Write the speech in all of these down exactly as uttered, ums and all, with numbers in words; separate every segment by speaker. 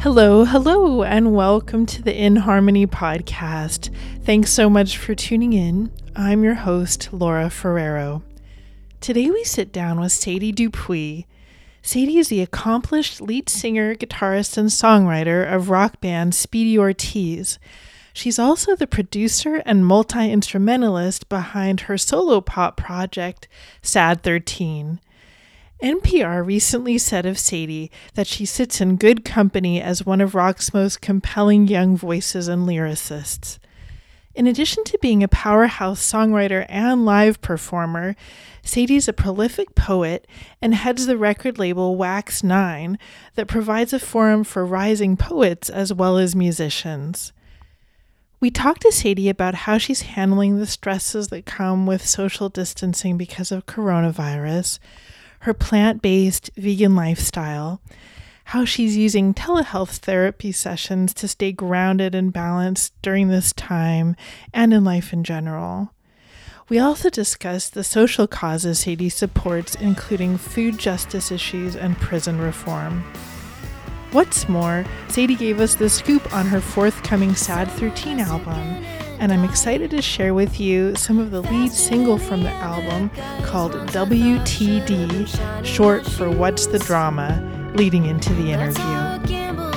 Speaker 1: Hello, hello, and welcome to the In Harmony podcast. Thanks so much for tuning in. I'm your host, Laura Ferrero. Today we sit down with Sadie Dupuis. Sadie is the accomplished lead singer, guitarist, and songwriter of rock band Speedy Ortiz. She's also the producer and multi-instrumentalist behind her solo pop project, Sad thirteen. N P R recently said of Sadie that she sits in good company as one of rock's most compelling young voices and lyricists. In addition to being a powerhouse songwriter and live performer, Sadie's a prolific poet and heads the record label Wax nine that provides a forum for rising poets as well as musicians. We talked to Sadie about how she's handling the stresses that come with social distancing because of coronavirus, her plant-based vegan lifestyle, how she's using telehealth therapy sessions to stay grounded and balanced during this time and in life in general. We also discussed the social causes Sadie supports, including food justice issues and prison reform. What's more, Sadie gave us the scoop on her forthcoming Sad thirteen album, and I'm excited to share with you some of the lead single from the album called W T D, short for What's the Drama, leading into the interview.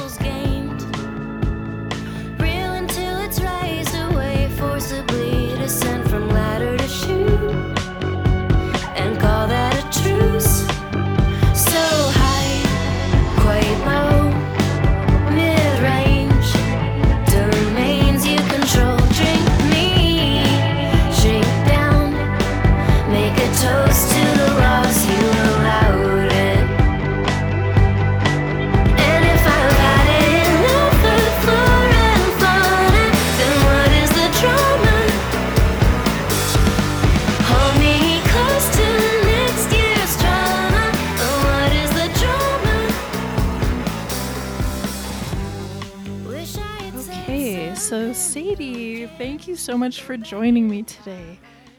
Speaker 1: So Sadie, thank you so much for joining me today.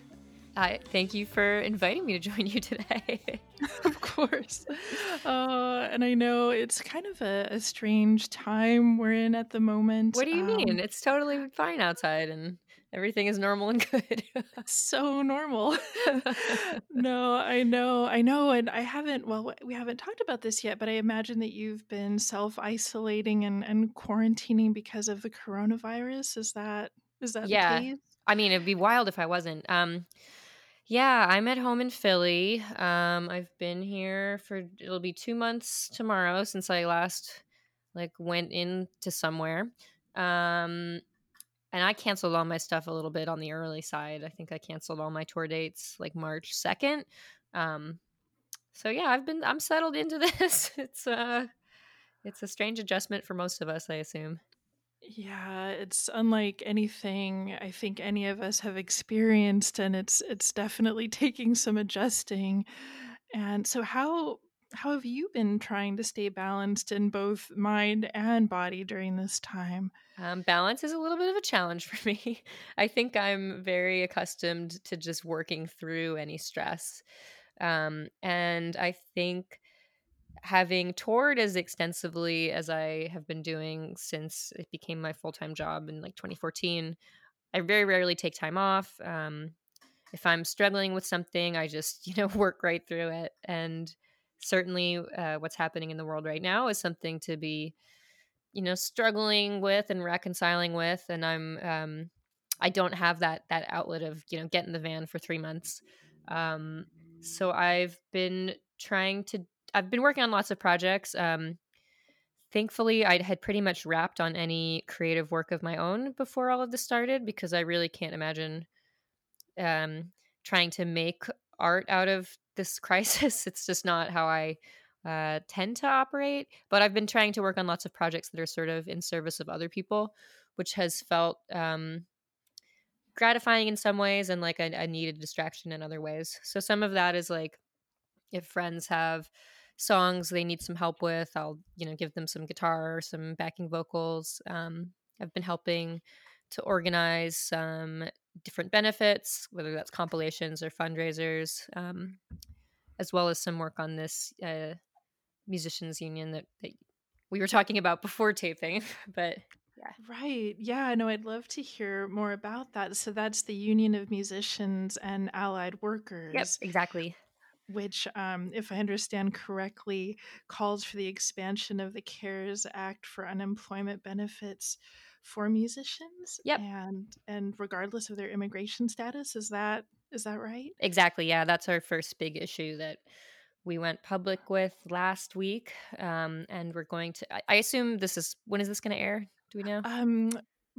Speaker 2: I thank you for inviting me to join you today.
Speaker 1: Of course. Uh, and I know it's kind of a, a strange time we're in at the moment.
Speaker 2: What do you
Speaker 1: um,
Speaker 2: mean? It's totally fine outside and everything is normal and good.
Speaker 1: So normal. No, I know, I know, and I haven't, well, we haven't talked about this yet, but I imagine that you've been self-isolating and, and quarantining because of the coronavirus. Is that is that the
Speaker 2: Yeah.
Speaker 1: case?
Speaker 2: I mean, it'd be wild if I wasn't. Um, yeah, I'm at home in Philly. Um, I've been here for it'll be two months tomorrow since I last like went into somewhere. Um, and I canceled all my stuff a little bit on the early side. I think I canceled all my tour dates like March second. Um, so yeah, I've been I'm settled into this. It's uh It's a strange adjustment for most of us, I assume.
Speaker 1: Yeah, it's unlike anything I think any of us have experienced, and it's it's definitely taking some adjusting. And so how how have you been trying to stay balanced in both mind and body during this time?
Speaker 2: Um, balance is a little bit of a challenge for me. I think I'm very accustomed to just working through any stress. Um, and I think having toured as extensively as I have been doing since it became my full time job in like twenty fourteen, I very rarely take time off. Um, if I'm struggling with something, I just, you know, work right through it. And certainly uh, what's happening in the world right now is something to be, you know, struggling with and reconciling with. And I'm, um, I don't have that, that outlet of, you know, get in the van for three months. Um, so I've been trying to, I've been working on lots of projects. Um, thankfully, I had pretty much wrapped on any creative work of my own before all of this started, because I really can't imagine um, trying to make art out of this crisis. It's just not how I uh, tend to operate. But I've been trying to work on lots of projects that are sort of in service of other people, which has felt um, gratifying in some ways and like a, a needed distraction in other ways. So some of that is like if friends have songs they need some help with, I'll, you know, give them some guitar or some backing vocals. Um, I've been helping to organize some different benefits, whether that's compilations or fundraisers, um, as well as some work on this uh, musicians union that, that we were talking about before taping. But yeah.
Speaker 1: Right. Yeah, no, I'd love to hear more about that. So that's the Union of Musicians and Allied
Speaker 2: Yep,
Speaker 1: Workers,
Speaker 2: exactly.
Speaker 1: which, um, if I understand correctly, calls for the expansion of the CARES Act for unemployment benefits for musicians
Speaker 2: Yep.
Speaker 1: and and regardless of their immigration status. Is that is that right?
Speaker 2: Exactly. Yeah, that's our first big issue that we went public with last week. Um, and we're going to, I, I assume this is, when is this going to air? Do we know?
Speaker 1: Um,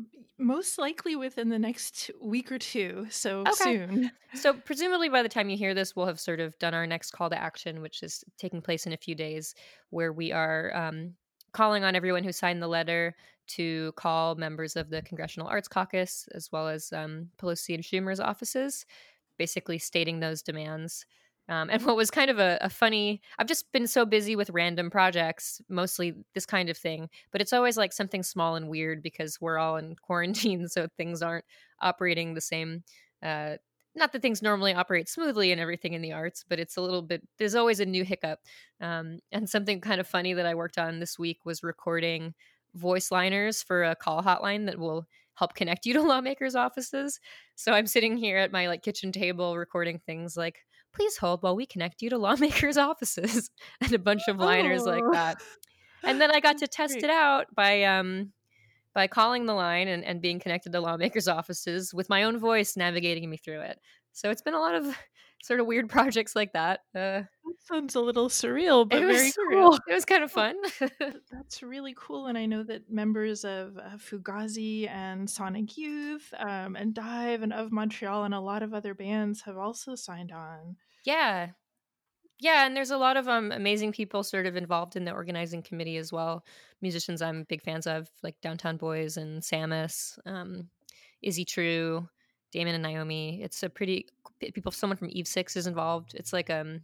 Speaker 1: Most likely within the next week or two, so
Speaker 2: Okay.
Speaker 1: soon.
Speaker 2: So presumably by the time you hear this, we'll have sort of done our next call to action, which is taking place in a few days, where we are um, calling on everyone who signed the letter to call members of the Congressional Arts Caucus, as well as um, Pelosi and Schumer's offices, basically stating those demands. Um, and what was kind of a, a funny, I've just been so busy with random projects, mostly this kind of thing, but it's always like something small and weird because we're all in quarantine, so things aren't operating the same. Uh, Not that things normally operate smoothly and everything in the arts, but it's a little bit, there's always a new hiccup. Um, and something kind of funny that I worked on this week was recording voice liners for a call hotline that will help connect you to lawmakers' offices. So I'm sitting here at my like kitchen table recording things like, please hold while we connect you to lawmakers' offices and a bunch of liners like
Speaker 1: Oh,
Speaker 2: that. And then I got to
Speaker 1: that's
Speaker 2: test
Speaker 1: great.
Speaker 2: it out by um by calling the line and, and being connected to lawmakers' offices with my own voice navigating me through it. So it's been a lot of sort of weird projects like that. Uh,
Speaker 1: That sounds a little surreal,
Speaker 2: it
Speaker 1: but
Speaker 2: was
Speaker 1: very
Speaker 2: surreal.
Speaker 1: cool.
Speaker 2: It was kind of fun.
Speaker 1: That's really cool, and I know that members of, uh, Fugazi and Sonic Youth, um, and Dive and Of Montreal and a lot of other bands have also signed on.
Speaker 2: Yeah. Yeah, and there's a lot of um amazing people sort of involved in the organizing committee as well. Musicians I'm big fans of, like Downtown Boys and Samus, um, Izzy True, Damon and Naomi. It's a pretty people. Someone from Eve Six is involved. It's like um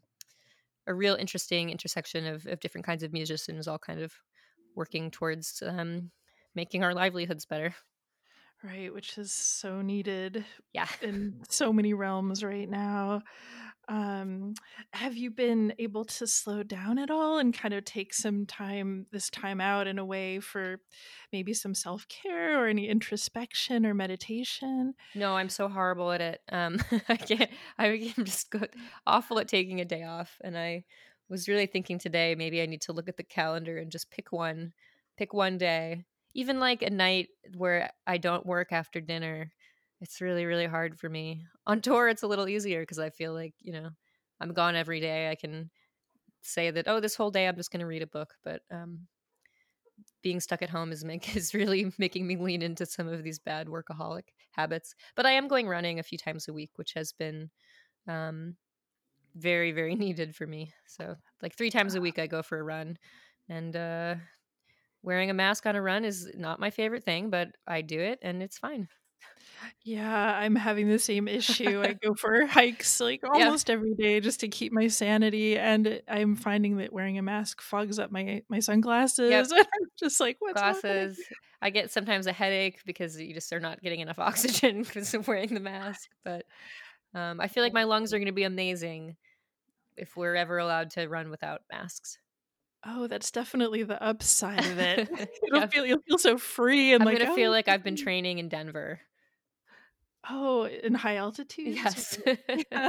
Speaker 2: a real interesting intersection of of different kinds of musicians, all kind of working towards um making our livelihoods better.
Speaker 1: Right, which is so needed
Speaker 2: Yeah.
Speaker 1: in so many realms right now. Um, have you been able to slow down at all and kind of take some time, this time out in a way for maybe some self care or any introspection or meditation?
Speaker 2: No, I'm so horrible at it. Um, I can't. I am just go- awful at taking a day off, and I was really thinking today maybe I need to look at the calendar and just pick one, pick one day, even like a night where I don't work after dinner. It's really really hard for me. On tour, it's a little easier because I feel like you know I'm gone every day. I can say that oh this whole day I'm just going to read a book, but um, being stuck at home is make is really making me lean into some of these bad workaholic habits. But I am going running a few times a week, which has been um, very very needed for me. So like three times a week I go for a run, and uh, wearing a mask on a run is not my favorite thing, but I do it and it's fine.
Speaker 1: Yeah, I'm having the same issue. I go for hikes like
Speaker 2: Yeah.
Speaker 1: almost every day just to keep my sanity, and I'm finding that wearing a mask fogs up my my
Speaker 2: Yep.
Speaker 1: sunglasses. And I'm just like, what's happening?
Speaker 2: Glasses. I get sometimes a headache because you just are not getting enough oxygen because of wearing the mask. But um, I feel like my lungs are going to be amazing if we're ever allowed to run without masks.
Speaker 1: Oh, that's definitely the upside of it. It'll
Speaker 2: Yeah.
Speaker 1: feel You'll feel so free and
Speaker 2: I'm
Speaker 1: like,
Speaker 2: gonna feel
Speaker 1: "Oh,
Speaker 2: like I've been training in Denver.
Speaker 1: oh, in high altitudes?"
Speaker 2: Yes.
Speaker 1: Yeah.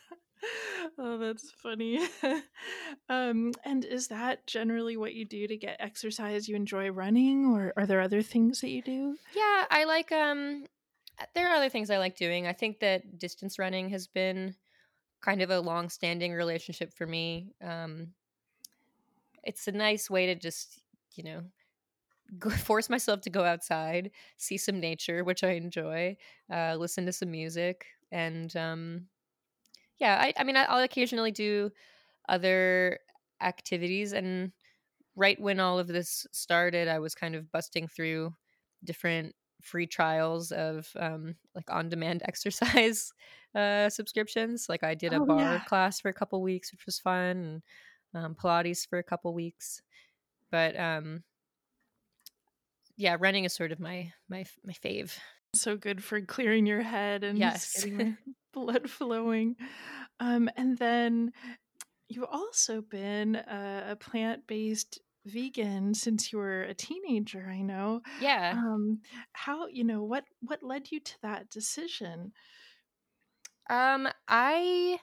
Speaker 1: Oh, that's funny. Um, and is that generally what you do to get exercise? You enjoy running, or are there other things that you do?
Speaker 2: Yeah, I like um uh, there are other things I like doing. I think that distance running has been kind of a long-standing relationship for me. Um it's a nice way to just, you know, go, force myself to go outside, see some nature, which I enjoy, uh listen to some music and um yeah, I I mean I, I'll occasionally do other activities and right when all of this started, I was kind of busting through different free trials of um, like on demand exercise uh, subscriptions. Like I did a
Speaker 1: Oh,
Speaker 2: bar
Speaker 1: yeah.
Speaker 2: class for a couple weeks, which was fun, and um, Pilates for a couple weeks. But um, yeah, running is sort of my my my fave.
Speaker 1: So good for clearing your head and just
Speaker 2: Yes.
Speaker 1: getting the blood flowing. Um, and then you've also been a, a plant-based vegan since you were a teenager, I know.
Speaker 2: Yeah.
Speaker 1: Um, how, you know, what what led you to that decision?
Speaker 2: Um, I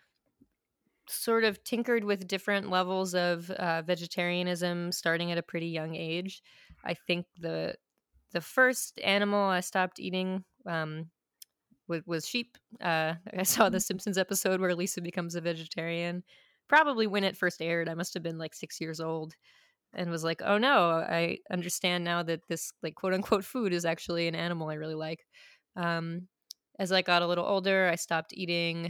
Speaker 2: sort of tinkered with different levels of uh, vegetarianism starting at a pretty young age. I think the the first animal I stopped eating um, was, was sheep. Uh, I saw the Simpsons episode where Lisa becomes a vegetarian. Probably when it first aired, I must have been like six years old, and was like, "Oh no, I understand now that this like quote unquote food is actually an animal I really like." Um, as I got a little older, I stopped eating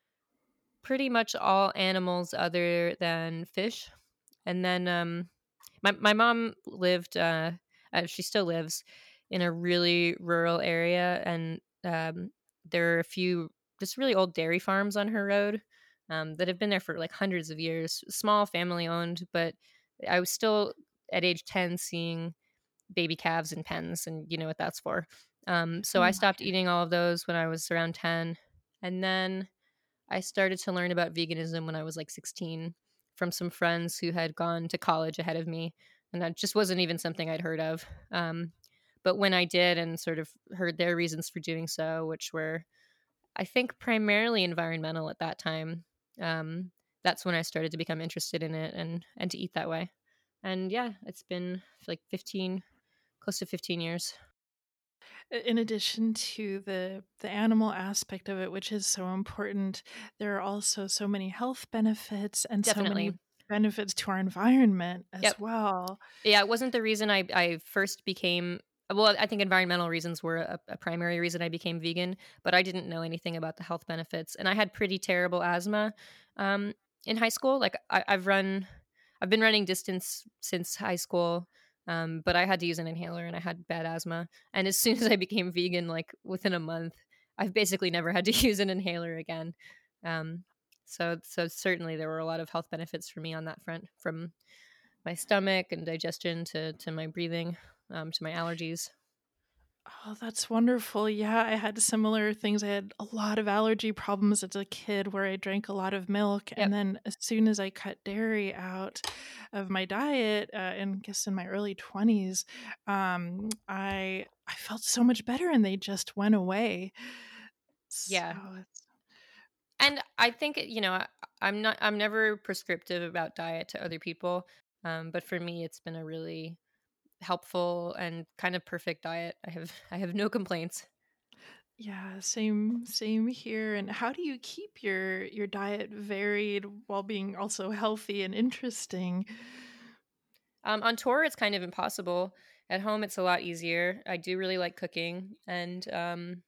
Speaker 2: pretty much all animals other than fish. And then um, my my mom lived, uh, uh, she still lives in a really rural area, and um, there are a few just really old dairy farms on her road um, that have been there for like hundreds of years. Small, family owned, but I was still at age ten seeing baby calves in pens, and you know what that's for. Um, so
Speaker 1: Oh
Speaker 2: I
Speaker 1: my.
Speaker 2: stopped eating all of those when I was around ten, and then I started to learn about veganism when I was like sixteen from some friends who had gone to college ahead of me. And that just wasn't even something I'd heard of. Um, but when I did and sort of heard their reasons for doing so, which were, I think, primarily environmental at that time, um, that's when I started to become interested in it and, and to eat that way. And yeah, it's been like fifteen, close to fifteen years.
Speaker 1: In addition to the the animal aspect of it, which is so important, there are also so many health benefits and so many
Speaker 2: Definitely.
Speaker 1: benefits to our environment as
Speaker 2: Yep.
Speaker 1: well.
Speaker 2: Yeah, it wasn't the reason I I first became well, I think environmental reasons were a, a primary reason I became vegan, but I didn't know anything about the health benefits. And I had pretty terrible asthma um, in high school. Like I, I've run, I've been running distance since high school, um, but I had to use an inhaler and I had bad asthma. And as soon as I became vegan, like within a month, I've basically never had to use an inhaler again. Um, so, so certainly there were a lot of health benefits for me on that front, from my stomach and digestion to to my breathing, um, to my allergies.
Speaker 1: Oh, that's wonderful. Yeah, I had similar things. I had a lot of allergy problems as a kid where I drank a lot of milk. And
Speaker 2: Yep.
Speaker 1: then as soon as I cut dairy out of my diet, uh, and I guess in my early twenties, um, I I felt so much better and they just went away. So
Speaker 2: Yeah.
Speaker 1: it's
Speaker 2: And I think, you know, I, I'm not I'm never prescriptive about diet to other people. Um, but for me it's been a really helpful and kind of perfect diet. I have I have no complaints.
Speaker 1: yeah, same same here. And how do you keep your your diet varied while being also healthy and interesting?
Speaker 2: Um, on tour it's kind of impossible. At home it's a lot easier. I do really like cooking, and um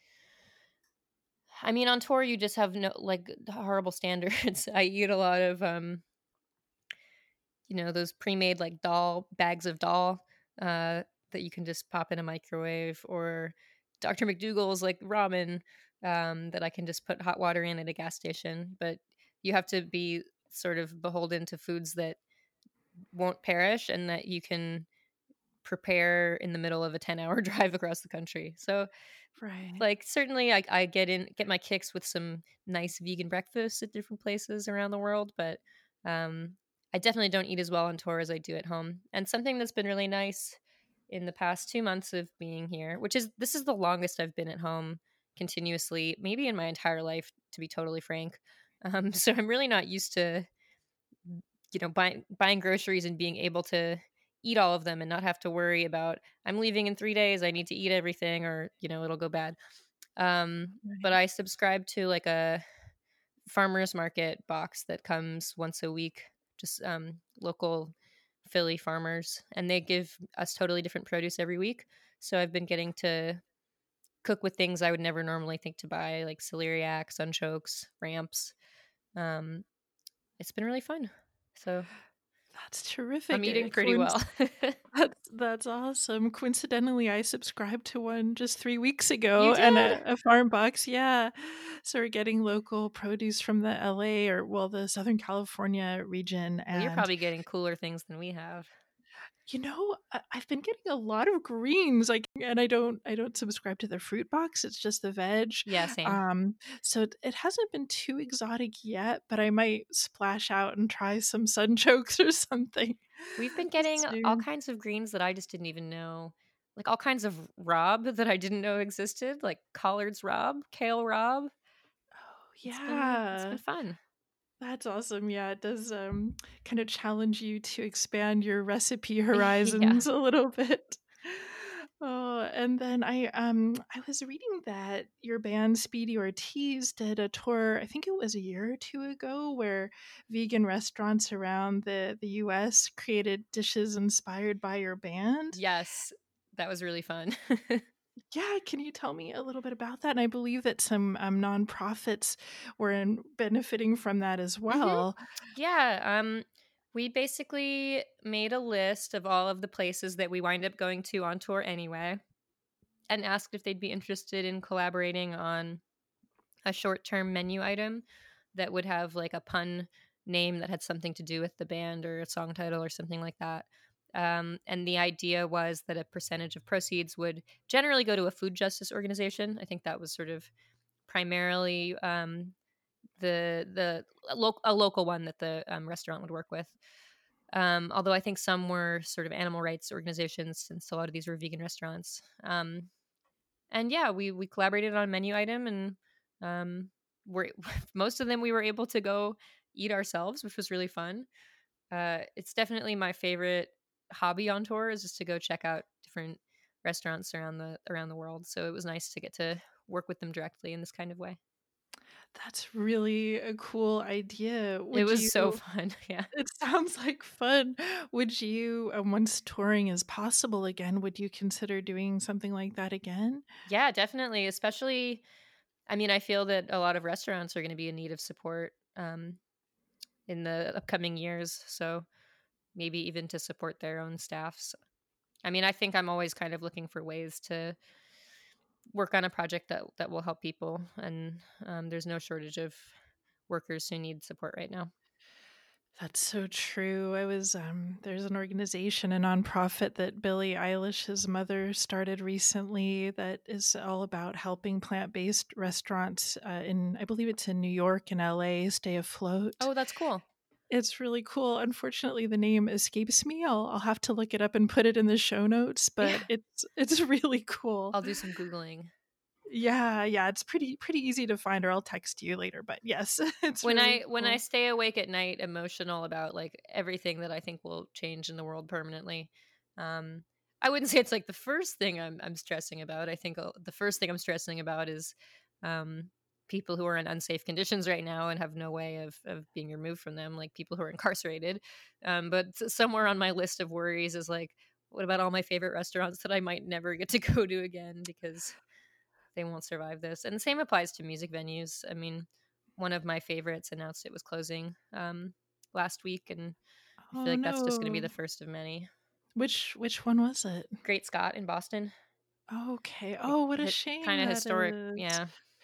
Speaker 2: I mean on tour you just have no like horrible standards. I eat a lot of um you know, those pre-made like dal bags of dal uh, that you can just pop in a microwave, or Doctor McDougall's like ramen um, that I can just put hot water in at a gas station. But you have to be sort of beholden to foods that won't perish and that you can prepare in the middle of a ten hour drive across the country. So
Speaker 1: Right.
Speaker 2: like certainly I, I get in get my kicks with some nice vegan breakfasts at different places around the world, but um, I definitely don't eat as well on tour as I do at home. And something that's been really nice in the past two months of being here, which is this is the longest I've been at home continuously, maybe in my entire life, to be totally frank. Um, so I'm really not used to, you know, buying buying groceries and being able to eat all of them and not have to worry about I'm leaving in three days, I need to eat everything, or you know it'll go bad. Um, but
Speaker 1: Right.
Speaker 2: I subscribe to like a farmers market box that comes once a week, just um, local Philly farmers, and they give us totally different produce every week. So I've been getting to cook with things I would never normally think to buy, like celeriac, sunchokes, ramps. Um, it's been really fun. So
Speaker 1: That's
Speaker 2: I'm
Speaker 1: terrific.
Speaker 2: eating
Speaker 1: Uh,
Speaker 2: pretty
Speaker 1: coinc
Speaker 2: well.
Speaker 1: That's that's awesome. Coincidentally, I subscribed to one just three weeks
Speaker 2: You
Speaker 1: ago and
Speaker 2: did?
Speaker 1: a a farm box, yeah. So we're getting local produce from the L A or, well, the Southern California region,
Speaker 2: Well, you're
Speaker 1: and
Speaker 2: probably getting cooler things than we have.
Speaker 1: You know, I I've been getting a lot of greens, like and I don't I don't subscribe to the fruit box, it's just the veg.
Speaker 2: Yeah, same.
Speaker 1: Um, so it it hasn't been too exotic yet, but I might splash out and try some sunchokes or something
Speaker 2: We've been getting all
Speaker 1: soon.
Speaker 2: kinds of greens that I just didn't even know, like all kinds of Rob that I didn't know existed, like collards Rob, kale Rob.
Speaker 1: Oh,
Speaker 2: It's been it's been
Speaker 1: yeah.
Speaker 2: fun.
Speaker 1: That's awesome. Yeah, it does, um, kind of challenge you to expand your recipe horizons
Speaker 2: Yeah.
Speaker 1: a little bit. Oh, and then I, um, I was reading that your band Speedy Ortiz did a tour, I think it was a year or two ago, where vegan restaurants around the the U S created dishes inspired by your band.
Speaker 2: Yes, that was really fun.
Speaker 1: Yeah, can you tell me a little bit about that? And I believe that some, um, nonprofits were in benefiting from that as
Speaker 2: Mhm.
Speaker 1: well.
Speaker 2: Yeah, um, we basically made a list of all of the places that we wind up going to on tour anyway, and asked if they'd be interested in collaborating on a short-term menu item that would have like a pun name that had something to do with the band or a song title or something like that. Um, and the idea was that a percentage of proceeds would generally go to a food justice organization. I think that was sort of primarily um, the the a, lo- a local one that the um, restaurant would work with. Um, although I think some were sort of animal rights organizations, since a lot of these were vegan restaurants. Um, and yeah, we we collaborated on a menu item, and um, we're most of them we were able to go eat ourselves, which was really fun. Uh, it's definitely my favorite hobby on tour is just to go check out different restaurants around the around the world. So it was nice to get to work with them directly in this kind of way.
Speaker 1: That's really a cool idea.
Speaker 2: It
Speaker 1: Would
Speaker 2: was
Speaker 1: you
Speaker 2: so fun. Yeah.
Speaker 1: It sounds like fun. Would you, um, once touring is possible again, would you consider doing something like that again?
Speaker 2: Yeah, definitely. Especially, I mean, I feel that a lot of restaurants are going to be in need of support um, in the upcoming years. So maybe even to support their own staffs. I mean, I think I'm always kind of looking for ways to work on a project that that will help people, and um, there's no shortage of workers who need support right now.
Speaker 1: That's so true. I was um there's an organization, a nonprofit that Billie Eilish's mother started recently that is all about helping plant-based restaurants uh, in I believe it's in New York and L A stay afloat.
Speaker 2: Oh, that's cool.
Speaker 1: It's really cool. Unfortunately, the name escapes me. I'll I'll have to look it up and put it in the show notes, but
Speaker 2: Yeah,
Speaker 1: it's it's really cool.
Speaker 2: I'll do some googling.
Speaker 1: Yeah, yeah, it's pretty pretty easy to find, or I'll text you later, but yes, it's
Speaker 2: When
Speaker 1: really
Speaker 2: I when I
Speaker 1: cool.
Speaker 2: stay awake at night, emotional about like everything that I think will change in the world permanently. Um, I wouldn't say it's like the first thing I'm I'm stressing about. I think uh, the first thing I'm stressing about is um, people who are in unsafe conditions right now and have no way of of being removed from them, like people who are incarcerated. Um, but s- somewhere on my list of worries is like, what about all my favorite restaurants that I might never get to go to again because they won't survive this? And the same applies to music venues. I mean, one of my favorites announced it was closing um, last week, and I feel
Speaker 1: Oh,
Speaker 2: like that's just going to be
Speaker 1: no.
Speaker 2: the first of many.
Speaker 1: Which which one was it?
Speaker 2: Great Scott in Boston,
Speaker 1: Okay.
Speaker 2: like
Speaker 1: Oh, what a
Speaker 2: hit
Speaker 1: shame
Speaker 2: kind of
Speaker 1: that
Speaker 2: historic.
Speaker 1: is.
Speaker 2: Yeah.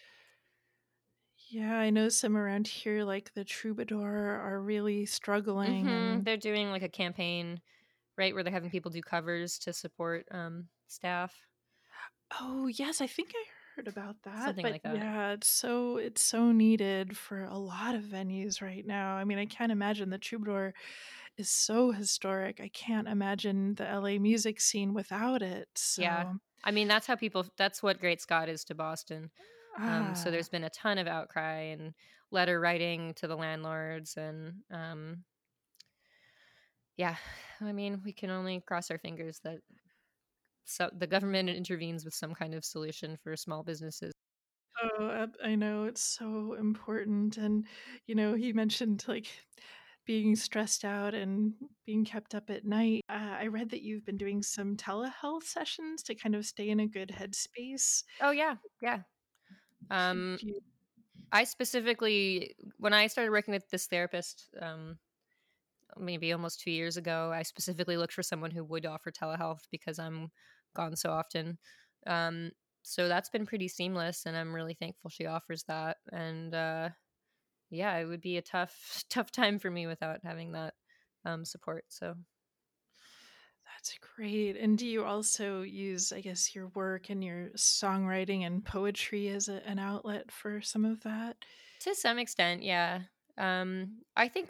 Speaker 1: Yeah, I know some around here, like the Troubadour, are really struggling,
Speaker 2: hmm
Speaker 1: and
Speaker 2: They're doing like a campaign, right, where they're having people do covers to support um, staff,
Speaker 1: oh, yes, I think I heard about that,
Speaker 2: something
Speaker 1: but
Speaker 2: like that.
Speaker 1: yeah, it's so it's so needed for a lot of venues right now. I mean, I can't imagine the Troubadour is so historic. I can't imagine the L A music scene without it.
Speaker 2: Yeah.
Speaker 1: So,
Speaker 2: I mean, that's how people, that's what Great Scott is to Boston. Um, so
Speaker 1: ah,
Speaker 2: there's been a ton of outcry and letter writing to the landlords. And um, yeah, I mean, we can only cross our fingers that so the government intervenes with some kind of solution for small businesses.
Speaker 1: oh, ab- I know it's so important. And, you know, he mentioned like being stressed out and being kept up at night. Uh, I read that you've been doing some telehealth sessions to kind of stay in a good headspace.
Speaker 2: Oh, yeah. Yeah.
Speaker 1: Could
Speaker 2: Um,
Speaker 1: you
Speaker 2: I specifically, when I started working with this therapist, um, maybe almost two years ago, I specifically looked for someone who would offer telehealth because I'm gone so often. Um, so that's been pretty seamless, and I'm really thankful she offers that. And uh, yeah, it would be a tough, tough time for me without having that um, support. So
Speaker 1: That's great. And do you also use, I guess, your work and your songwriting and poetry as a, an outlet for some of that?
Speaker 2: To some extent, yeah. Um, I think,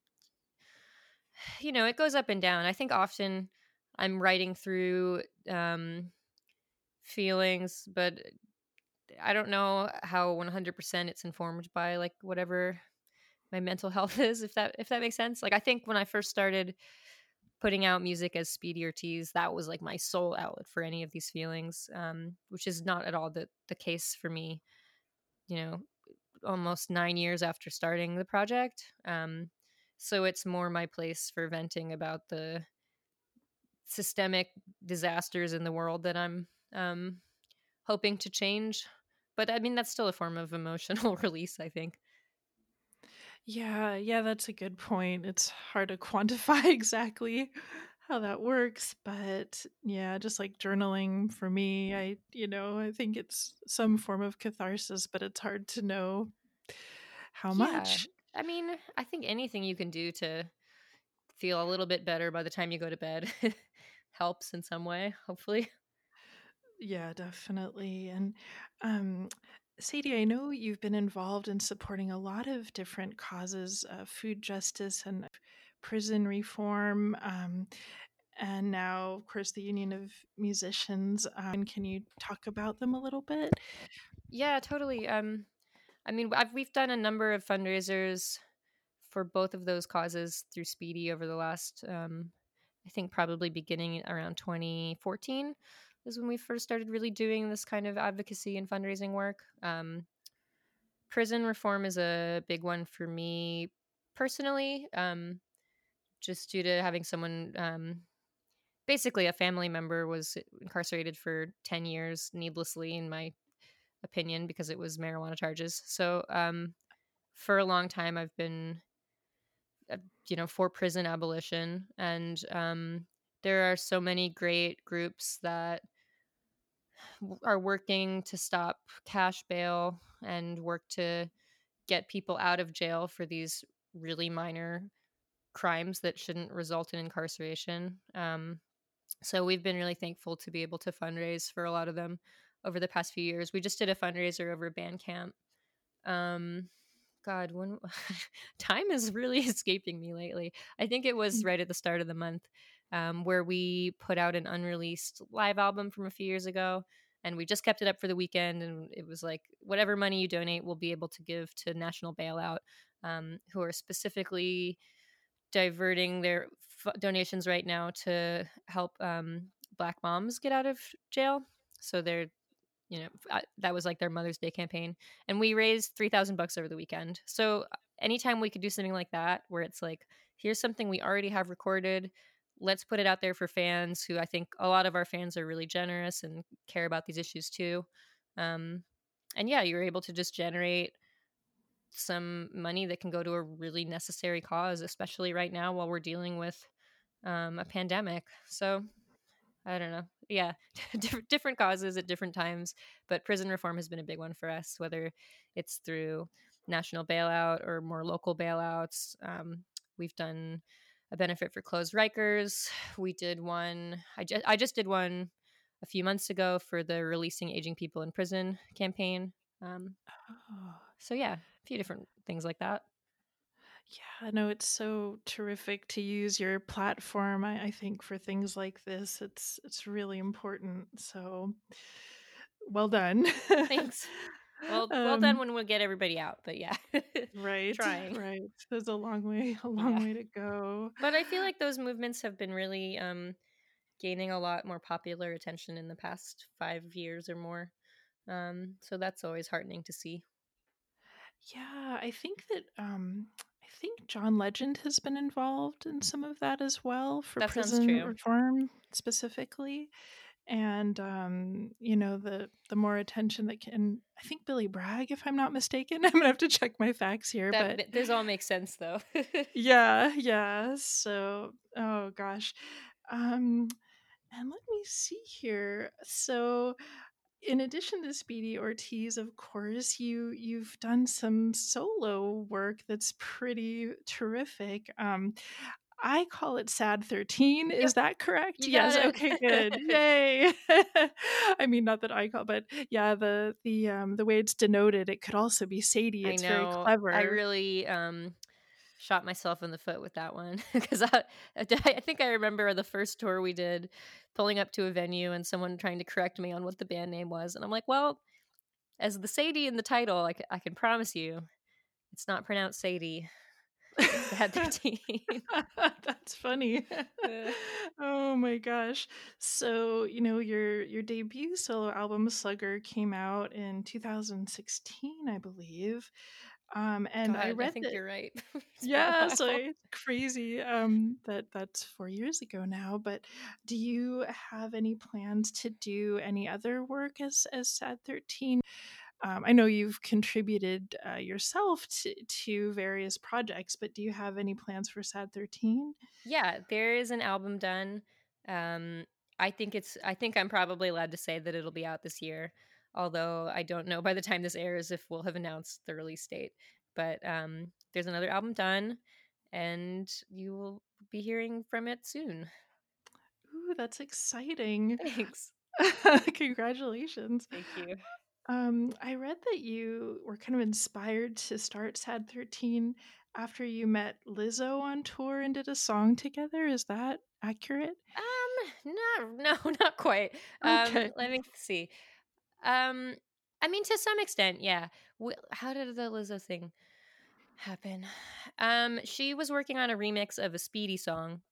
Speaker 2: you know, it goes up and down. I think often I'm writing through um, feelings, but I don't know how one hundred percent it's informed by like whatever my mental health is, if that if that makes sense. Like I think when I first started putting out music as Speedy Ortiz, that was like my sole outlet for any of these feelings, um, which is not at all the the case for me. You know, almost nine years after starting the project. Um, so it's more my place for venting about the systemic disasters in the world that I'm um, hoping to change. But I mean, that's still a form of emotional release, I think.
Speaker 1: Yeah, yeah, that's a good point. It's hard to quantify exactly how that works, but yeah, just like journaling for me, I, you know, I think it's some form of catharsis, but it's hard to know how
Speaker 2: Yeah.
Speaker 1: much.
Speaker 2: I mean, I think anything you can do to feel a little bit better by the time you go to bed helps in some way, hopefully.
Speaker 1: Yeah, definitely. And um, Sadie, I know you've been involved in supporting a lot of different causes, uh, food justice and prison reform, um, and now, of course, the Union of Musicians. Um, can you talk about them a little bit?
Speaker 2: Yeah, totally. Um, I mean, I've, we've done a number of fundraisers for both of those causes through Speedy over the last, um, I think probably beginning around twenty fourteen is when we first started really doing this kind of advocacy and fundraising work. Um, prison reform is a big one for me personally, um, just due to having someone, um, basically a family member was incarcerated for ten years needlessly, in my opinion, because it was marijuana charges. So um, for a long time, I've been uh, you know, for prison abolition. And um, there are so many great groups that w- are working to stop cash bail and work to get people out of jail for these really minor crimes that shouldn't result in incarceration. Um, so we've been really thankful to be able to fundraise for a lot of them over the past few years. We just did a fundraiser over Bandcamp. Um, God, when time is really escaping me lately. I think it was right at the start of the month, um, where we put out an unreleased live album from a few years ago, and we just kept it up for the weekend. And it was like, whatever money you donate, we'll be able to give to National Bailout, um, who are specifically diverting their f- donations right now to help um, Black moms get out of jail. So they're, you know, I, that was like their Mother's Day campaign, and we raised three thousand bucks over the weekend. So anytime we could do something like that, where it's like, here's something we already have recorded, let's put it out there for fans who, I think a lot of our fans are really generous and care about these issues too. Um, and yeah, you're able to just generate some money that can go to a really necessary cause, especially right now while we're dealing with um, a pandemic. So I don't know. Yeah, Diff- different causes at different times, but prison reform has been a big one for us, whether it's through national bailout or more local bailouts. Um, we've done a benefit for closed Rikers. We did one. I just I just did one a few months ago for the Releasing Aging People in Prison campaign. Um,
Speaker 1: Oh.
Speaker 2: so yeah, a few different things like that.
Speaker 1: Yeah, no, it's so terrific to use your platform. I, I think for things like this, it's it's really important. So well done.
Speaker 2: Thanks. Well, well done
Speaker 1: um,
Speaker 2: when we get everybody out, but yeah,
Speaker 1: right,
Speaker 2: trying.
Speaker 1: right. There's a long way, a long
Speaker 2: Yeah.
Speaker 1: way to go.
Speaker 2: But I feel like those movements have been really um, gaining a lot more popular attention in the past five years or more. Um, so that's always heartening to see.
Speaker 1: Yeah, I think that um I think John Legend has been involved in some of that as well for
Speaker 2: That sounds
Speaker 1: prison
Speaker 2: true.
Speaker 1: reform specifically. And um, you know, the the more attention that can I think Billy Bragg, if I'm not mistaken. I'm gonna have to check my facts here,
Speaker 2: That
Speaker 1: but
Speaker 2: th- those all make sense though.
Speaker 1: yeah, yeah. So oh gosh. Um and let me see here. So in addition to Speedy Ortiz, of course, you you've done some solo work that's pretty terrific. Um, I call it Sad thirteen, is
Speaker 2: Yep,
Speaker 1: that correct?
Speaker 2: you got
Speaker 1: Yes, okay, good,
Speaker 2: it.
Speaker 1: yay. I mean, not that I call but yeah, the the, um, the way it's denoted, it could also be Sadie,
Speaker 2: I
Speaker 1: it's very
Speaker 2: know. I
Speaker 1: clever.
Speaker 2: really, um, shot myself in the foot with that one 'cause I I d I think I remember the first tour we did pulling up to a venue and someone trying to correct me on what the band name was, and I'm like, "Well, as the Sadie in the title, I ca I can promise you it's not pronounced Sadie. It's Sad thirteen."
Speaker 1: That's funny.
Speaker 2: Ugh.
Speaker 1: Oh my gosh. So, you know, your your debut solo album, Slugger, came out in two thousand sixteen, I believe. Um, and I
Speaker 2: God, I
Speaker 1: read
Speaker 2: think
Speaker 1: that
Speaker 2: you're right. It's been a
Speaker 1: yeah, so
Speaker 2: while.
Speaker 1: it's crazy, um, that that's four years ago now, but do you have any plans to do any other work as as Sad thirteen? Um, I know you've contributed, uh, yourself to to various projects, but do you have any plans for Sad thirteen?
Speaker 2: Yeah, there is an album done. Um, I think it's I think I'm probably allowed to say that it'll be out this year, although I don't know by the time this airs if we'll have announced the release date. But um, there's another album done, and you will be hearing from it soon.
Speaker 1: Ooh, that's exciting.
Speaker 2: Thanks.
Speaker 1: Congratulations.
Speaker 2: Thank you.
Speaker 1: Um, I read that you were kind of inspired to start Sad thirteen after you met Lizzo on tour and did a song together. Is that accurate?
Speaker 2: Um, not no, not quite. Um,
Speaker 1: Okay.
Speaker 2: let me see. Um, I mean, to some extent, yeah. Wh- how did the Lizzo thing happen? Um, she was working on a remix of a Speedy song,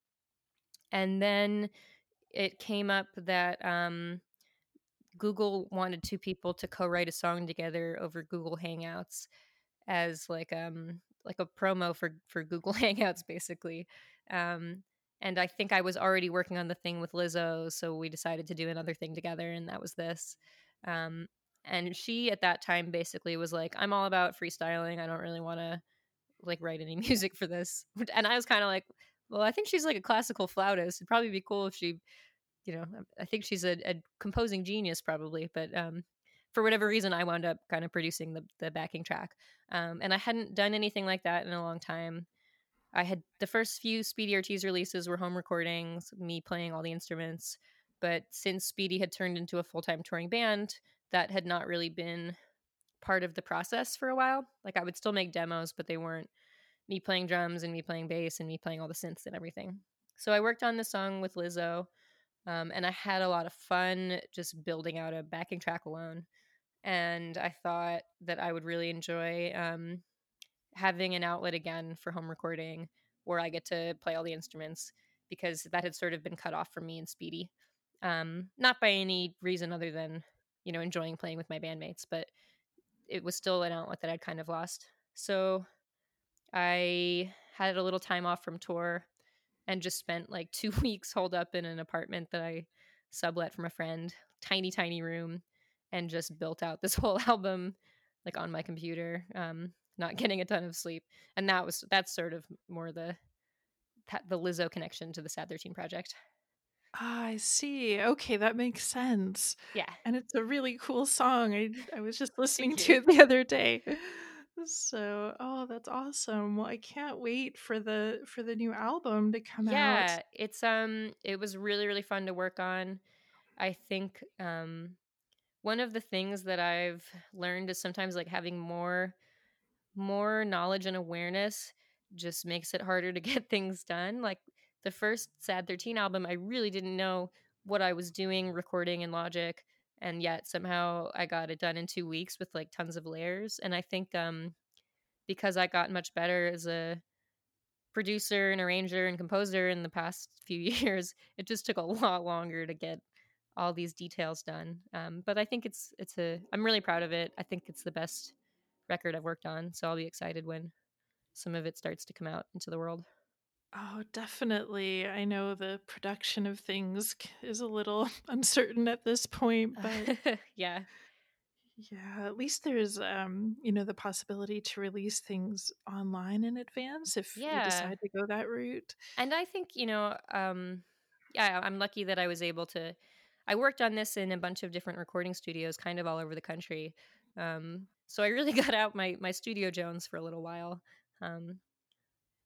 Speaker 2: and then it came up that um, Google wanted two people to co-write a song together over Google Hangouts as like um like a promo for for Google Hangouts basically. Um, and I think I was already working on the thing with Lizzo, so we decided to do another thing together, and that was this. Um, and she at that time basically was like, "I'm all about freestyling. I don't really want to like write any music for this." And I was kind of like, "Well, I think she's like a classical flautist. It'd probably be cool if she, you know, um, I think she's a, a composing genius probably, but um, for whatever reason, I wound up kind of producing the the backing track, um, and I hadn't done anything like that in a long time. I had the first few Speedy Ortiz releases were home recordings, me playing all the instruments, but since Speedy had turned into a full time touring band, that had not really been part of the process for a while. Like I would still make demos, but they weren't me playing drums and me playing bass and me playing all the synths and everything. So I worked on the song with Lizzo, um, and I had a lot of fun just building out a backing track alone. And I thought that I would really enjoy um, having an outlet again for home recording where I get to play all the instruments because that had sort of been cut off from me and Speedy. Um, not by any reason other than, you know, enjoying playing with my bandmates, but it was still an outlet that I'd kind of lost. So I had a little time off from tour and just spent like two weeks holed up in an apartment that I sublet from a friend, tiny, tiny room, and just built out this whole album like on my computer, um, not getting a ton of sleep. And that was that's sort of more the the Lizzo connection to the Sad thirteen project.
Speaker 1: Ah, I see. Okay, that makes sense.
Speaker 2: Yeah.
Speaker 1: And it's a really cool song. I I was just listening
Speaker 2: Thank
Speaker 1: to
Speaker 2: you.
Speaker 1: it the other day. So, oh, that's awesome. Well, I can't wait for the for the new album to come out.
Speaker 2: Yeah, it's um it was really really fun to work on. I think um one of the things that I've learned is sometimes like having more more knowledge and awareness just makes it harder to get things done. Like the first Sad thirteen album, I really didn't know what I was doing recording in Logic, and yet somehow I got it done in two weeks with like tons of layers. And I think um because I got much better as a producer and arranger and composer in the past few years, it just took a lot longer to get all these details done. Um, but I think it's it's a I'm really proud of it. I think it's the best record I've worked on, so I'll be excited when some of it starts to come out into the world.
Speaker 1: Oh, definitely. I know the production of things c- is a little uncertain at this point, but
Speaker 2: Yeah.
Speaker 1: yeah, at least there's um, you know, the possibility to release things online in advance if you
Speaker 2: Yeah.
Speaker 1: decide to go that route.
Speaker 2: And I think, you know, um yeah, I'm lucky that I was able to I worked on this in a bunch of different recording studios kind of all over the country. Um so I really got out my my studio Jones for a little while. Um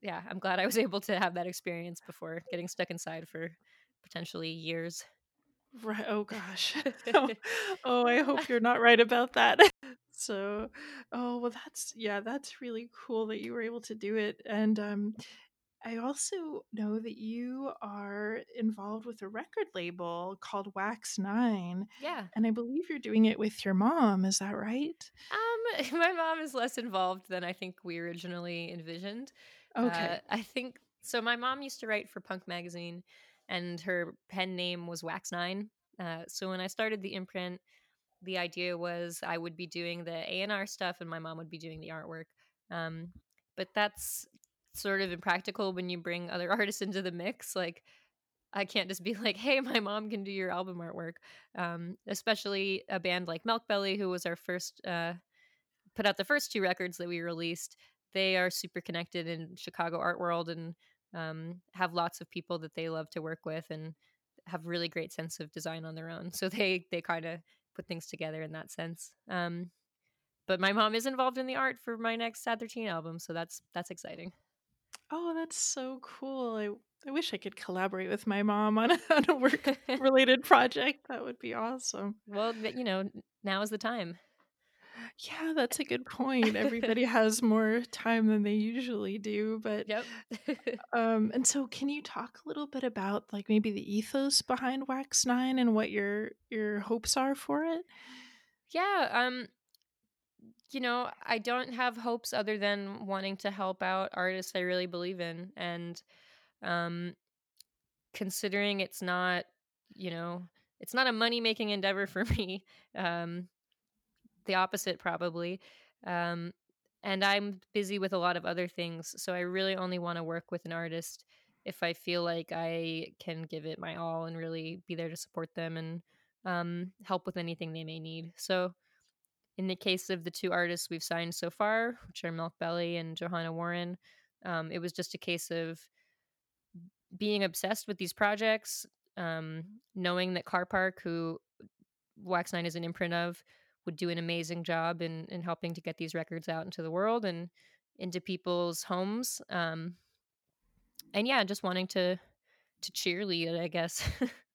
Speaker 2: yeah, I'm glad I was able to have that experience before getting stuck inside for potentially years.
Speaker 1: Right. Oh gosh. Oh, oh, I hope you're not right about that. So, oh well, that's yeah, that's really cool that you were able to do it. And um, I also know that you are involved with a record label called Wax Nine,
Speaker 2: Yeah.
Speaker 1: and I believe you're doing it with your mom. Is that right?
Speaker 2: Um, my mom is less involved than I think we originally envisioned. Uh,
Speaker 1: Okay.
Speaker 2: I think so. My mom used to write for Punk magazine, and her pen name was Wax Nine. Uh, so when I started the imprint, the idea was I would be doing the A and R stuff, and my mom would be doing the artwork. Um, but that's sort of impractical when you bring other artists into the mix. Like I can't just be like, "Hey, my mom can do your album artwork." Um, especially a band like Milk Belly, who was our first. Uh, put out the first two records that we released. They are super connected in Chicago art world and um, have lots of people that they love to work with and have really great sense of design on their own. So they they kind of put things together in that sense. Um, but my mom is involved in the art for my next Sad thirteen album, so that's that's exciting.
Speaker 1: Oh, that's so cool. I I wish I could collaborate with my mom on a, on a work related project. That would be awesome.
Speaker 2: Well, you know, now is the time.
Speaker 1: Yeah, that's a good point. Everybody has more time than they usually do, but
Speaker 2: Yep.
Speaker 1: um and so can you talk a little bit about like maybe the ethos behind Wax nine and what your your hopes are for it?
Speaker 2: Yeah, um you know, I don't have hopes other than wanting to help out artists I really believe in and um considering it's not, you know, it's not a money-making endeavor for me. Um the opposite probably. Um and I'm busy with a lot of other things, so I really only want to work with an artist if I feel like I can give it my all and really be there to support them and um help with anything they may need. So in the case of the two artists we've signed so far, which are Milk Belly and Johanna Warren, um, it was just a case of being obsessed with these projects, um, knowing that Car Park, who Wax Nine is an imprint of, would do an amazing job in, in helping to get these records out into the world and into people's homes. Um, and yeah, just wanting to to cheerlead it, I guess.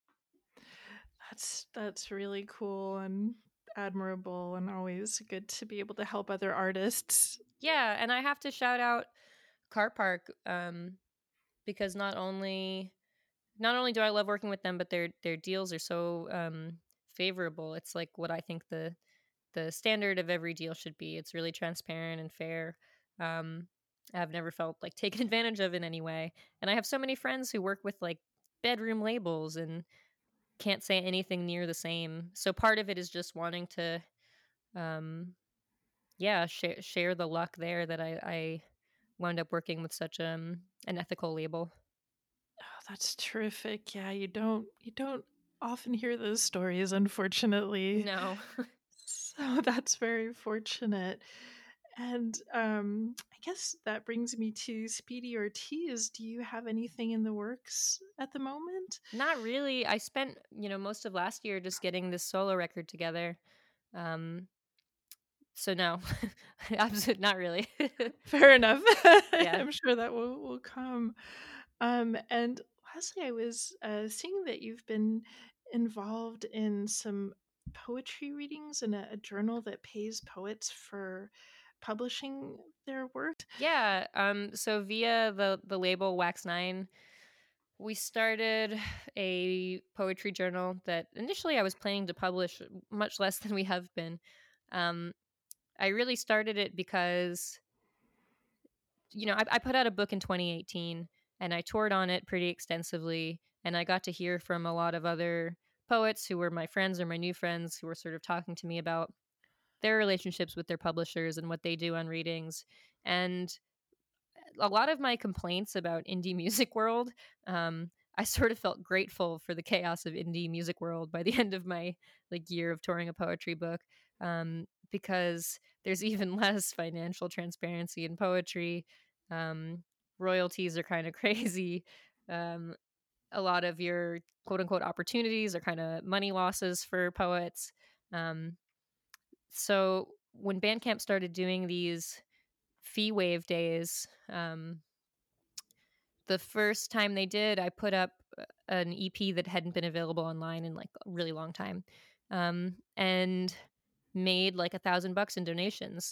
Speaker 1: That's that's really cool and admirable and always good to be able to help other artists.
Speaker 2: Yeah, and I have to shout out Car Park um, because not only not only do I love working with them, but their their deals are so um, favorable. It's like what I think the the standard of every deal should be. It's really transparent and fair. Um, I've never felt like taken advantage of in any way. And I have so many friends who work with like bedroom labels and can't say anything near the same. So part of it is just wanting to, um, yeah, share share the luck there that I, I wound up working with such um an ethical label.
Speaker 1: Oh, that's terrific. Yeah, you don't you don't often hear those stories, unfortunately.
Speaker 2: No.
Speaker 1: So that's very fortunate. And um, I guess that brings me to Speedy Ortiz. Do you have anything in the works at the moment?
Speaker 2: Not really. I spent, you know, most of last year just getting this solo record together. Um, so no, absolutely not really.
Speaker 1: Fair enough.
Speaker 2: Yeah.
Speaker 1: I'm sure that will, will come. Um, and lastly, I was uh, seeing that you've been involved in some poetry readings in a, a journal that pays poets for publishing their work.
Speaker 2: Yeah. Um, so via the the label Wax Nine, we started a poetry journal that initially I was planning to publish much less than we have been. Um, I really started it because you know, I, I put out a book in twenty eighteen and I toured on it pretty extensively. And I got to hear from a lot of other poets who were my friends or my new friends who were sort of talking to me about their relationships with their publishers and what they do on readings. And a lot of my complaints about indie music world, um, I sort of felt grateful for the chaos of indie music world by the end of my like year of touring a poetry book, um, because there's even less financial transparency in poetry. Um, royalties are kind of crazy. Um, a lot of your quote unquote opportunities are kind of money losses for poets. Um, so when Bandcamp started doing these fee waive days, um, the first time they did, I put up uh, an E P that hadn't been available online in like a really long time, um, and made like a thousand bucks in donations.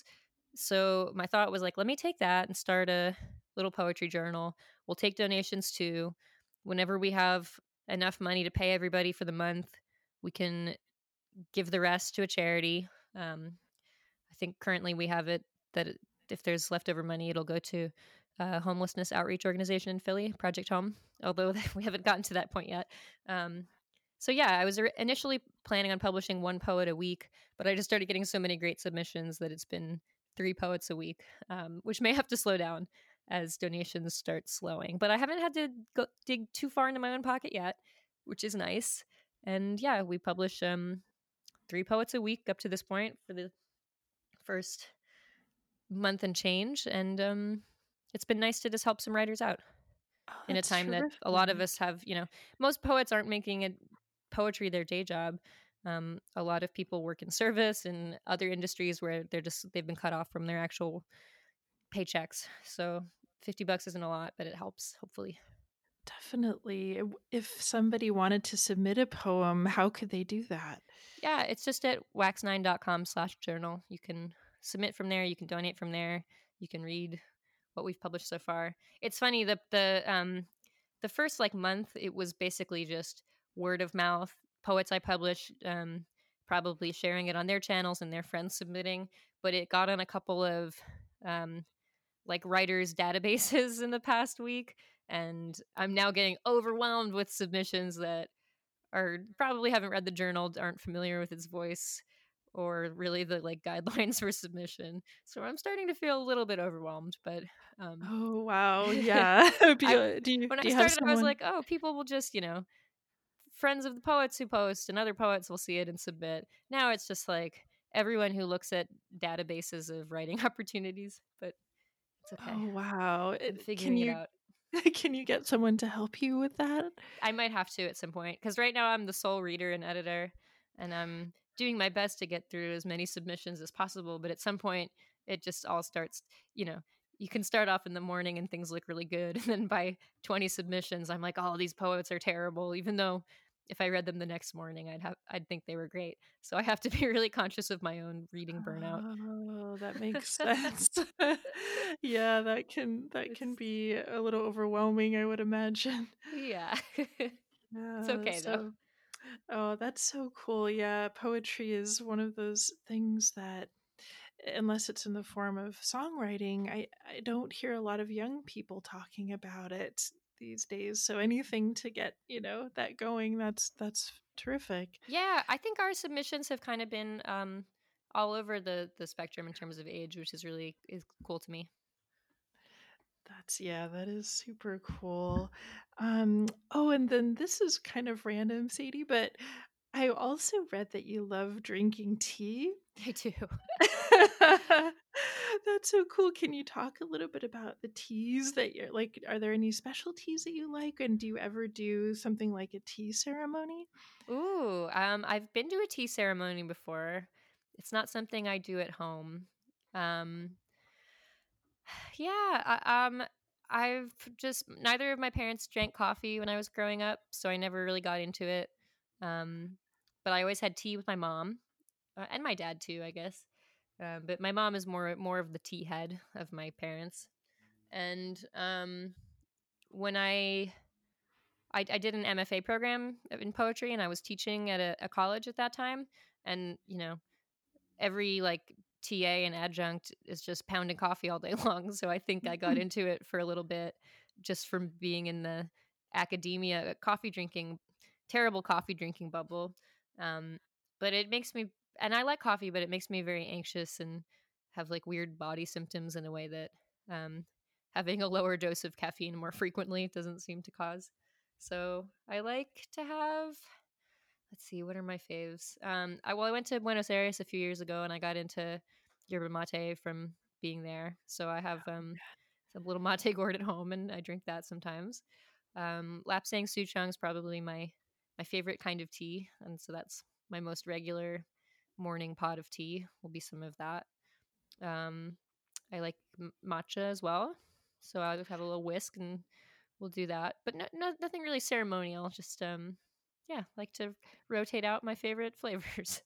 Speaker 2: So my thought was like, let me take that and start a little poetry journal. We'll take donations too. Whenever we have enough money to pay everybody for the month, we can give the rest to a charity. Um, I think currently we have it that it, if there's leftover money, it'll go to a homelessness outreach organization in Philly, Project Home, although we haven't gotten to that point yet. Um, so yeah, I was initially planning on publishing one poet a week, but I just started getting so many great submissions that it's been three poets a week, um, which may have to slow down as donations start slowing. But I haven't had to go dig too far into my own pocket yet, which is nice. And yeah, we publish um, three poets a week up to this point for the first month and change, and um, it's been nice to just help some writers out
Speaker 1: Oh,
Speaker 2: in a
Speaker 1: that's
Speaker 2: time that a lot of
Speaker 1: terrific.
Speaker 2: us have, you know, most poets aren't making it poetry their day job. Um, a lot of people work in service and other industries where they're just they've been cut off from their actual paychecks. So fifty bucks isn't a lot, but it helps, hopefully.
Speaker 1: Definitely. If somebody wanted to submit a poem, how could they do that?
Speaker 2: Yeah, it's just at wax nine dot com slash journal. You can submit from there, you can donate from there, you can read what we've published so far. It's funny, the the um the first like month it was basically just word of mouth, poets I published um probably sharing it on their channels and their friends submitting, but it got on a couple of um like writers databases in the past week, and I'm now getting overwhelmed with submissions that are probably haven't read the journal, aren't familiar with its voice or really the like guidelines for submission. So I'm starting to feel a little bit overwhelmed, but um
Speaker 1: Oh, wow. Yeah. Do
Speaker 2: I
Speaker 1: you, do you,
Speaker 2: when
Speaker 1: do
Speaker 2: I
Speaker 1: you have
Speaker 2: started I was
Speaker 1: someone?
Speaker 2: like, oh, people will just, you know, friends of the poets who post and other poets will see it and submit. Now it's just like everyone who looks at databases of writing opportunities, but it's okay.
Speaker 1: Oh, wow.
Speaker 2: I'm
Speaker 1: It, can
Speaker 2: figuring it
Speaker 1: you,
Speaker 2: out.
Speaker 1: can you get someone to help you with that?
Speaker 2: I might have to at some point because right now I'm the sole reader and editor, and I'm doing my best to get through as many submissions as possible. But at some point, it just all starts. You know, you can start off in the morning and things look really good, and then by twenty submissions, I'm like, "Oh, these poets are terrible," even though if I read them the next morning, I'd have I'd think they were great. So I have to be really conscious of my own reading burnout.
Speaker 1: Oh, that makes sense. Yeah, that can that can
Speaker 2: It's
Speaker 1: be a little overwhelming, I would imagine.
Speaker 2: yeah, it's
Speaker 1: Yeah,
Speaker 2: okay though.
Speaker 1: so oh, that's so cool. Yeah, poetry is one of those things that unless it's in the form of songwriting, I I don't hear a lot of young people talking about it these days. So anything to get, you know, that going, that's that's terrific.
Speaker 2: Yeah, I think our submissions have kind of been um, all over the the spectrum in terms of age, which is really is cool to me.
Speaker 1: That's yeah, that is super cool. Um, oh, and then this is kind of random, Sadie, but I also read that you love drinking tea.
Speaker 2: I do.
Speaker 1: That's so cool. Can you talk a little bit about the teas that you're like? Are there any special teas that you like? And do you ever do something like a tea ceremony?
Speaker 2: Ooh, um, I've been to a tea ceremony before. It's not something I do at home. Um, yeah, I, um, I've just neither of my parents drank coffee when I was growing up, so I never really got into it. Um, but I always had tea with my mom uh, and my dad too, I guess. Um, but my mom is more more of the tea head of my parents. And um, when I, I I did an M F A program in poetry, and I was teaching at a, a college at that time, and you know every like T A and adjunct is just pounding coffee all day long. So I think I got into it for a little bit just from being in the academia coffee drinking, terrible coffee drinking bubble. Um, but it makes me, and I like coffee, but it makes me very anxious and have like weird body symptoms in a way that um, having a lower dose of caffeine more frequently doesn't seem to cause. So I like to have, let's see, what are my faves? Um, I well, I went to Buenos Aires a few years ago, and I got into yerba mate from being there. So I have um, some little mate gourd at home, and I drink that sometimes. Um, Lapsang Souchong is probably my my favorite kind of tea, and so that's my most regular morning pot of tea. Will be some of that. Um, I like m- matcha as well, so I would have a little whisk and we'll do that. But no, no, nothing really ceremonial. Just um, yeah, like to rotate out my favorite flavors.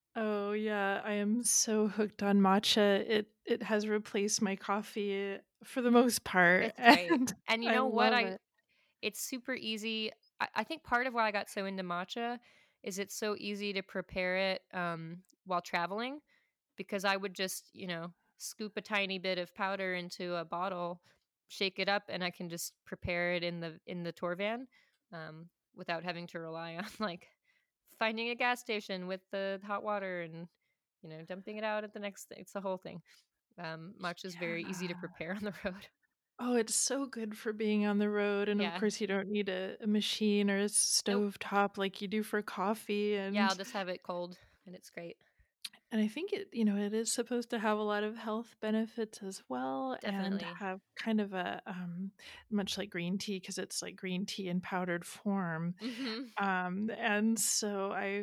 Speaker 1: Oh yeah, I am so hooked on matcha. It it has replaced my coffee for the most part,
Speaker 2: It's great.
Speaker 1: and
Speaker 2: And you
Speaker 1: I
Speaker 2: know what?
Speaker 1: love
Speaker 2: I
Speaker 1: it.
Speaker 2: It's super easy. I, I think part of why I got so into matcha is it's so easy to prepare it um, while traveling, because I would just, you know, scoop a tiny bit of powder into a bottle, shake it up, and I can just prepare it in the in the tour van um, without having to rely on like finding a gas station with the hot water and you know dumping it out at the next thing. It's the whole thing. Um, matcha is very easy to
Speaker 1: Yeah.
Speaker 2: prepare on the road.
Speaker 1: Oh, it's so good for being on the road, and of
Speaker 2: Yeah.
Speaker 1: course you don't need a, a machine or a
Speaker 2: Nope.
Speaker 1: stove top like you do for coffee.
Speaker 2: Yeah, I'll
Speaker 1: And
Speaker 2: just have it cold, and it's great.
Speaker 1: and I think it, you know, it is supposed to have a lot of health benefits as well, and
Speaker 2: Definitely.
Speaker 1: have kind of a um, much like green tea because it's like green tea in powdered form.
Speaker 2: Mhm.
Speaker 1: Um, and so I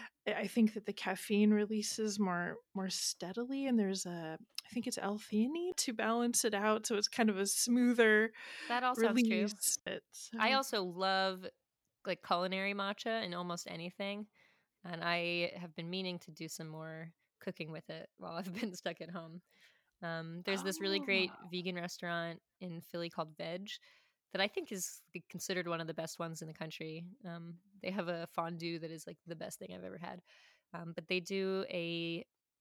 Speaker 1: I think that the caffeine releases more more steadily, and there's a I think it's L-theanine to balance it out, so it's kind of a smoother
Speaker 2: That all sounds true.
Speaker 1: release. It
Speaker 2: I
Speaker 1: so
Speaker 2: also love like culinary matcha in almost anything, and I have been meaning to do some more cooking with it while I've been stuck at home. Um, there's this really
Speaker 1: oh,
Speaker 2: great vegan restaurant in Philly called Veg that I think is considered one of the best ones in the country. Um, they have a fondue that is like the best thing I've ever had. Um, but they do a,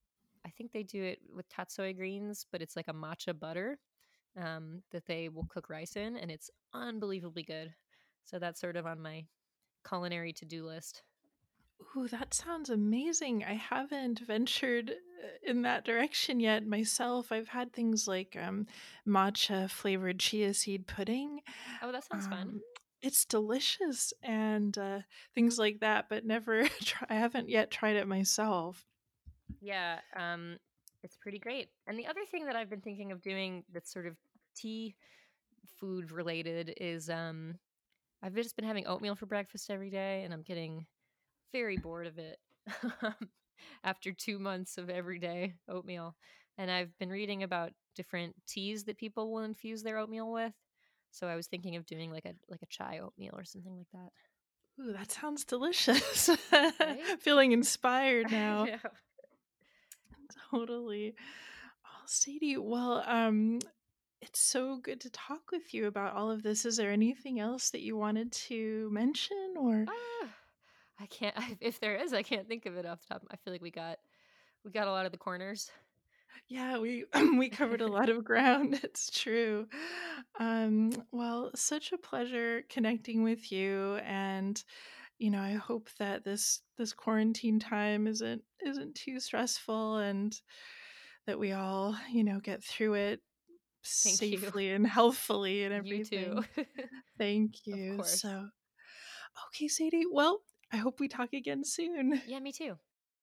Speaker 2: I think they do it with tatsoi greens, but it's like a matcha butter um, that they will cook rice in, and it's unbelievably good. So that's sort of on my culinary to do list.
Speaker 1: ooh, that sounds amazing. I haven't ventured uh, in that direction yet myself. I've had things like um, matcha flavored chia seed pudding.
Speaker 2: Oh, that sounds fun.
Speaker 1: Um, it's delicious and uh, things like that, but never try, I haven't yet tried it myself.
Speaker 2: Yeah, um, it's pretty great. And the other thing that I've been thinking of doing that's sort of tea food related is um, I've just been having oatmeal for breakfast every day, and I'm getting very bored of it after two months of everyday oatmeal. And I've been reading about different teas that people will infuse their oatmeal with. So I was thinking of doing like a like a chai oatmeal or something like that.
Speaker 1: Ooh, that sounds delicious.
Speaker 2: Right?
Speaker 1: Feeling inspired now.
Speaker 2: Yeah.
Speaker 1: Totally. Oh, Sadie, well, um, it's so good to talk with you about all of this. Is there anything else that you wanted to mention or?
Speaker 2: Ah, I can't. I, if there is, I can't think of it off the top. I feel like we got we got a lot of the corners.
Speaker 1: Yeah, we we covered a lot of ground. It's true. Um, well, such a pleasure connecting with you, and you know, I hope that this this quarantine time isn't isn't too stressful, and that we all, you know, get through it
Speaker 2: Thank you.
Speaker 1: safely and healthfully and
Speaker 2: You too.
Speaker 1: everything. Thank
Speaker 2: Of
Speaker 1: you.
Speaker 2: course.
Speaker 1: So, okay, Sadie. Well, I hope we talk again soon.
Speaker 2: Yeah, me too.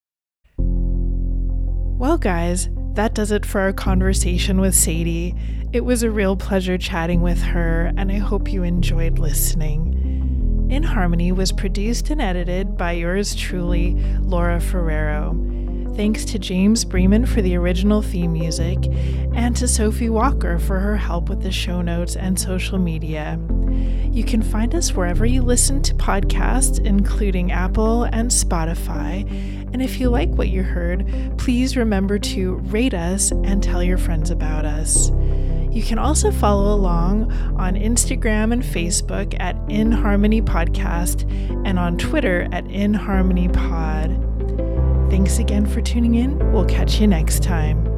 Speaker 1: Well, guys, that does it for our conversation with Sadie. It was a real pleasure chatting with her, and I hope you enjoyed listening. In Harmony was produced and edited by yours truly, Laura Ferrero. Thanks to James Bremen for the original theme music, and to Sophie Walker for her help with the show notes and social media. You can find us wherever you listen to podcasts, including Apple and Spotify. And if you like what you heard, please remember to rate us and tell your friends about us. You can also follow along on Instagram and Facebook at In Harmony Podcast and on Twitter at In Harmony Pod. Thanks again for tuning in. We'll catch you next time.